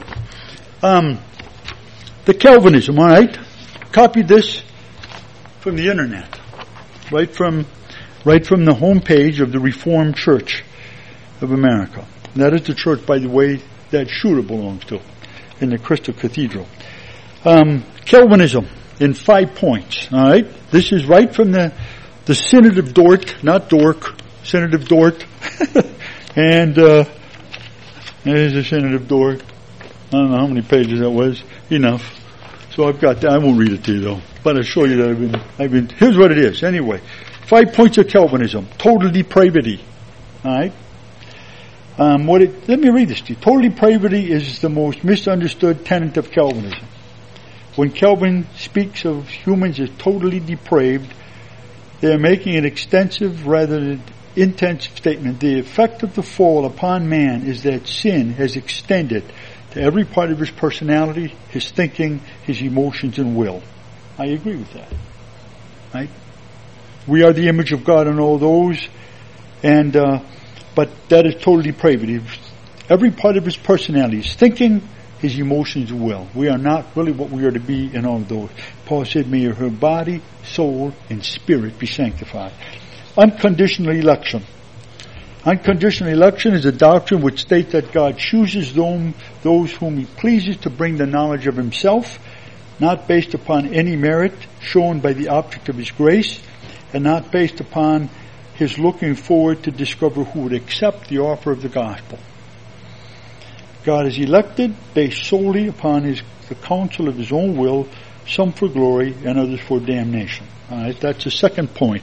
The Calvinism, all right? Copied this from the internet. Right from the homepage of the Reformed Church of America. And that is the church, by the way, that Shooter belongs to in the Crystal Cathedral. Calvinism in 5 points, all right? This is right from the Synod of Dort, not Dork, Synod of Dort. And there's the Synod of Dort. I don't know how many pages that was. Enough. So I've got that. I won't read it to you though, but I'll show you that I've been. Here's what it is. Anyway, 5 points of Calvinism: total depravity. All right. Let me read this to you. Total depravity is the most misunderstood tenet of Calvinism. When Calvin speaks of humans as totally depraved, they are making an extensive rather than intensive statement. The effect of the fall upon man is that sin has extended to every part of his personality, his thinking, his emotions, and will. I agree with that. Right? We are the image of God in all those, and but that is total depravity. Every part of his personality, his thinking, his emotions, and will. We are not really what we are to be in all of those. Paul said, may her body, soul, and spirit be sanctified. Unconditional election. Unconditional election is a doctrine which states that God chooses those whom He pleases to bring the knowledge of Himself, not based upon any merit shown by the object of His grace, and not based upon His looking forward to discover who would accept the offer of the gospel. God is elected based solely upon the counsel of His own will, some for glory and others for damnation. All right, that's the second point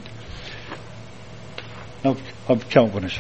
of Calvinism.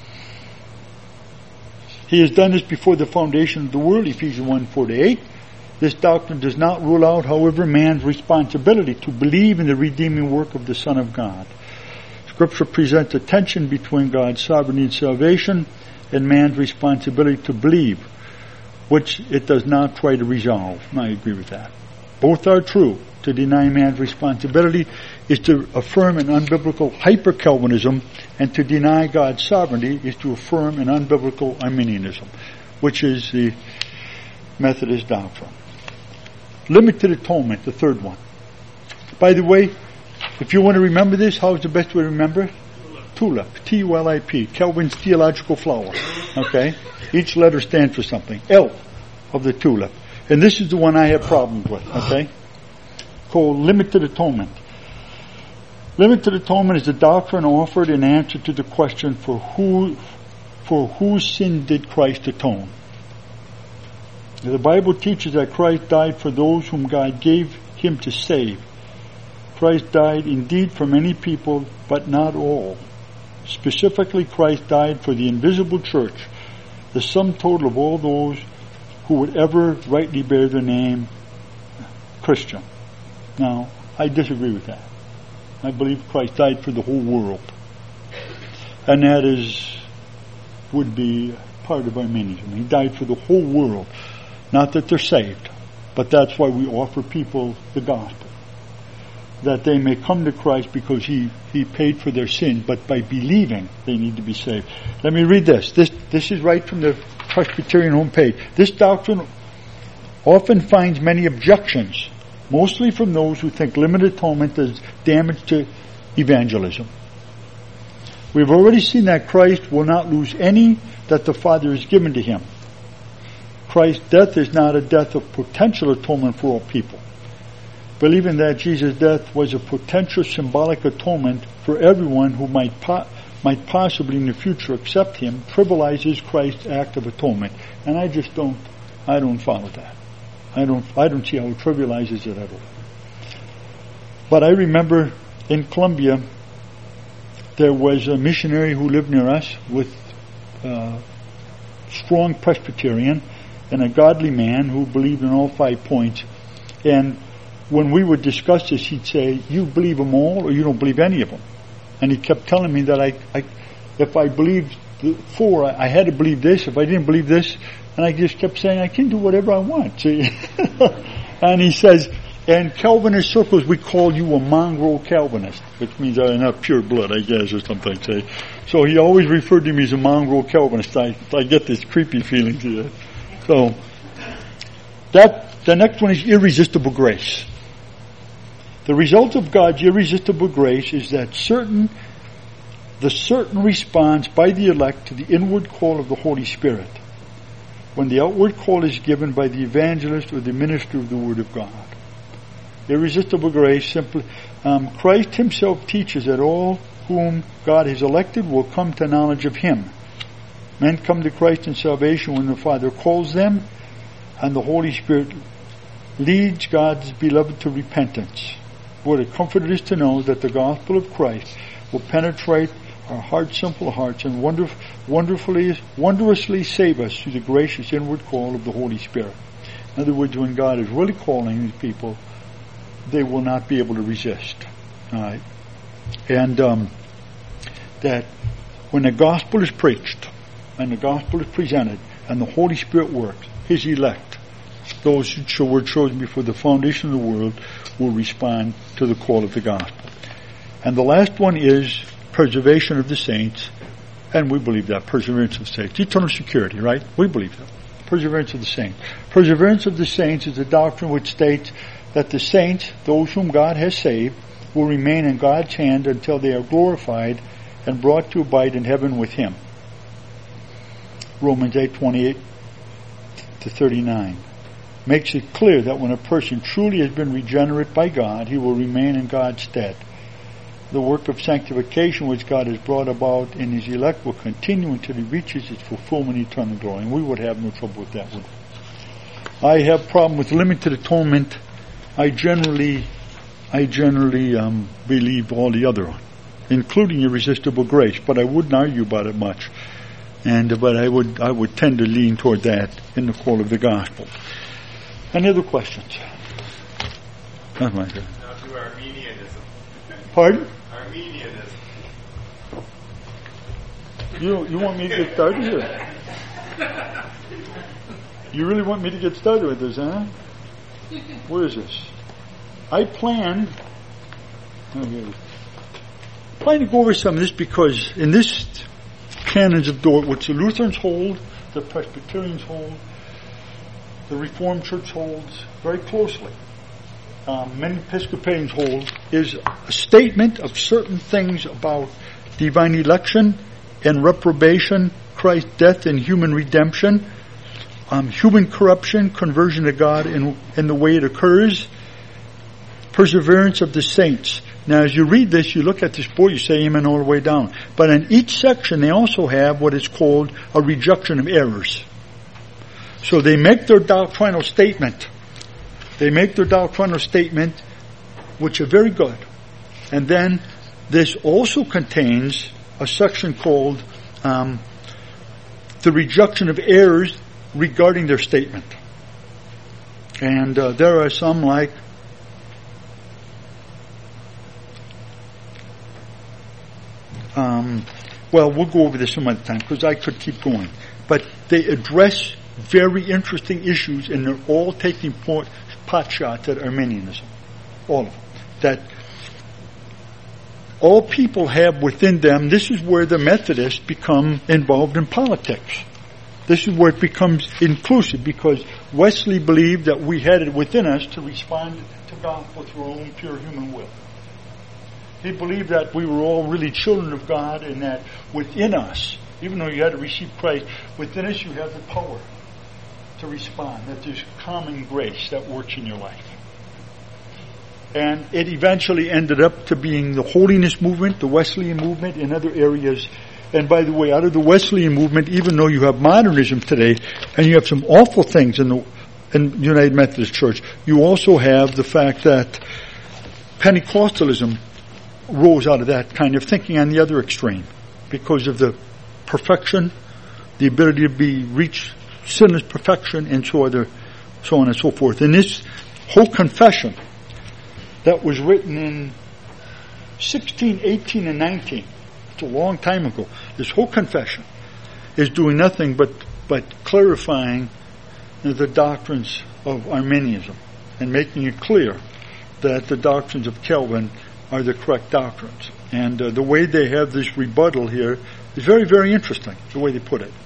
He has done this before the foundation of the world, Ephesians 1:4-8. This doctrine does not rule out, however, man's responsibility to believe in the redeeming work of the Son of God. Scripture presents a tension between God's sovereignty and salvation and man's responsibility to believe, which it does not try to resolve. And I agree with that. Both are true. To deny man's responsibility is to affirm an unbiblical hyper-Calvinism, and to deny God's sovereignty is to affirm an unbiblical Arminianism, which is the Methodist doctrine. Limited atonement, the third one. By the way, if you want to remember this, how's the best way to remember it? Tulip. T-U-L-I-P. Calvin's theological flower. Okay? Each letter stands for something. L of the tulip. And this is the one I have problems with. Okay? Called limited atonement. Limited atonement is a doctrine offered in answer to the question for whose sin did Christ atone. The Bible teaches that Christ died for those whom God gave him to save. Christ died indeed for many people, but not all. Specifically, Christ died for the invisible church, the sum total of all those who would ever rightly bear the name Christian. Now, I disagree with that. I believe Christ died for the whole world. And that would be part of Arminianism. He died for the whole world. Not that they're saved, but that's why we offer people the gospel. That they may come to Christ because He paid for their sin, but by believing they need to be saved. Let me read this. This is right from the Presbyterian homepage. This doctrine often finds many objections, mostly from those who think limited atonement does damage to evangelism. We've already seen that Christ will not lose any that the Father has given to Him. Christ's death is not a death of potential atonement for all people. Believing that Jesus' death was a potential symbolic atonement for everyone who might possibly in the future accept Him trivializes Christ's act of atonement. And I don't follow that. I don't see how it trivializes it at all. But I remember in Colombia, there was a missionary who lived near us with strong Presbyterian and a godly man who believed in all 5 points. And when we would discuss this, he'd say, "You believe them all, or you don't believe any of them." And he kept telling me that if I believed the 4, I had to believe this. If I didn't believe this, and I just kept saying, I can do whatever I want. See? And he says, in Calvinist circles, we call you a mongrel Calvinist, which means I'm not pure blood, I guess, or something. Say. So he always referred to me as a mongrel Calvinist. I get this creepy feeling to it. So the next one is irresistible grace. The result of God's irresistible grace is that the certain response by the elect to the inward call of the Holy Spirit, when the outward call is given by the evangelist or the minister of the Word of God. Irresistible grace simply, Christ Himself teaches that all whom God has elected will come to knowledge of Him. Men come to Christ in salvation when the Father calls them, and the Holy Spirit leads God's beloved to repentance. What a comfort it is to know that the gospel of Christ will penetrate our hard, simple hearts and wondrously save us through the gracious inward call of the Holy Spirit. In other words, when God is really calling these people, they will not be able to resist. All right? And that when the gospel is preached and the gospel is presented and the Holy Spirit works, His elect, those who were chosen before the foundation of the world, will respond to the call of the gospel. And the last one is preservation of the saints, and we believe that, perseverance of the saints. Eternal security, right? We believe that. Perseverance of the saints. Perseverance of the saints is a doctrine which states that the saints, those whom God has saved, will remain in God's hand until they are glorified and brought to abide in heaven with Him. Romans 8:28-39 makes it clear that when a person truly has been regenerate by God, he will remain in God's stead. The work of sanctification which God has brought about in His elect will continue until He reaches its fulfillment in eternal glory. And we would have no trouble with that, would we? I have a problem with limited atonement. I generally believe all the other, including irresistible grace, but I wouldn't argue about it much. But I would tend to lean toward that in the call of the gospel. Any other questions? That's my turn. Now to Arminianism. Pardon? Arminianism. You want me to get started here? You really want me to get started with this, huh? Where is this? I plan to go over some of this because in this canons of Dort, which the Lutherans hold, the Presbyterians hold, the Reformed Church holds very closely, many Episcopalians hold, is a statement of certain things about divine election and reprobation, Christ's death and human redemption, human corruption, conversion to God in the way it occurs, perseverance of the saints. Now, as you read this, you look at this board, you say amen all the way down. But in each section, they also have what is called a rejection of errors. So they make their doctrinal statement. Which are very good. And then this also contains a section called the rejection of errors regarding their statement. And there are some like we'll go over this some other time because I could keep going. But they address very interesting issues, and they're all taking pot shots at Arminianism. All of them. That all people have within them, this is where the Methodists become involved in politics. This is where it becomes inclusive, because Wesley believed that we had it within us to respond to gospel through our own pure human will. He believed that we were all really children of God, and that within us, even though you had to receive Christ, within us you have the power to respond, that there's common grace that works in your life. And it eventually ended up to being the holiness movement, the Wesleyan movement, in other areas. And by the way, out of the Wesleyan movement, even though you have modernism today, and you have some awful things in the United Methodist Church, you also have the fact that Pentecostalism rose out of that kind of thinking on the other extreme, because of the perfection, the ability to reach sinless perfection, and so on and so forth. And this whole confession that was written in 16, 18, and 19, it's a long time ago, this whole confession is doing nothing but clarifying the doctrines of Arminianism and making it clear that the doctrines of Calvin are the correct doctrines. And the way they have this rebuttal here is very, very interesting, the way they put it.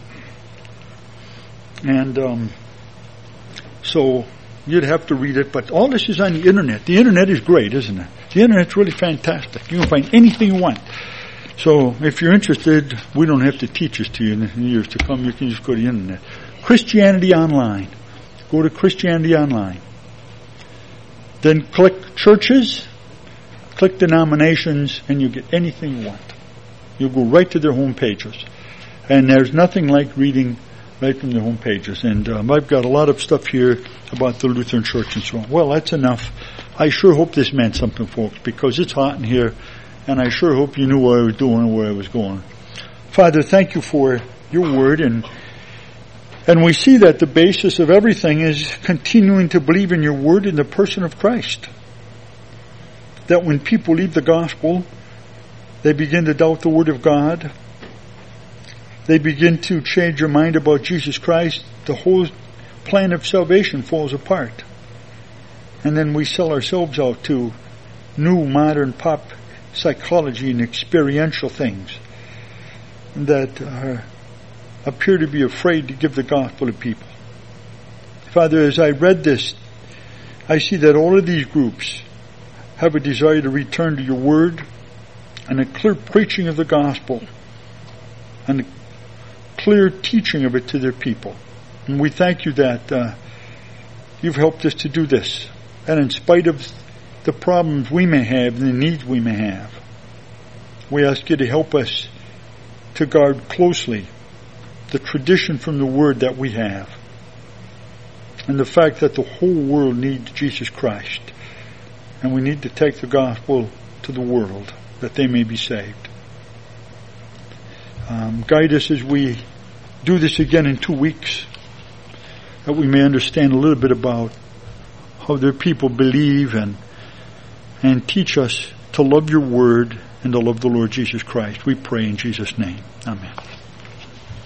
And so you'd have to read it, but all this is on the internet. The internet is great, isn't it? The internet's really fantastic. You can find anything you want. So if you're interested, we don't have to teach this to you in the years to come. You can just go to the internet. Christianity Online. Go to Christianity Online. Then click churches, click denominations, and you get anything you want. You'll go right to their home pages. And there's nothing like reading right from their home pages. And I've got a lot of stuff here about the Lutheran Church and so on. Well, that's enough. I sure hope this meant something, folks, because it's hot in here, and I sure hope you knew what I was doing and where I was going. Father, thank you for your word, and we see that the basis of everything is continuing to believe in your word in the person of Christ. That when people leave the gospel, they begin to doubt the word of God. They begin to change their mind about Jesus Christ. The whole plan of salvation falls apart. And then we sell ourselves out to new modern pop psychology and experiential things that appear to be afraid to give the gospel to people. Father, as I read this, I see that all of these groups have a desire to return to your word and a clear preaching of the gospel and a clear teaching of it to their people. And we thank you that you've helped us to do this. And in spite of the problems we may have and the needs we may have, we ask you to help us to guard closely the tradition from the word that we have, and the fact that the whole world needs Jesus Christ, and we need to take the gospel to the world that they may be saved. Guide us as we do this again in 2 weeks, that we may understand a little bit about how their people believe and teach us to love your word and to love the Lord Jesus Christ. We pray in Jesus' name. Amen.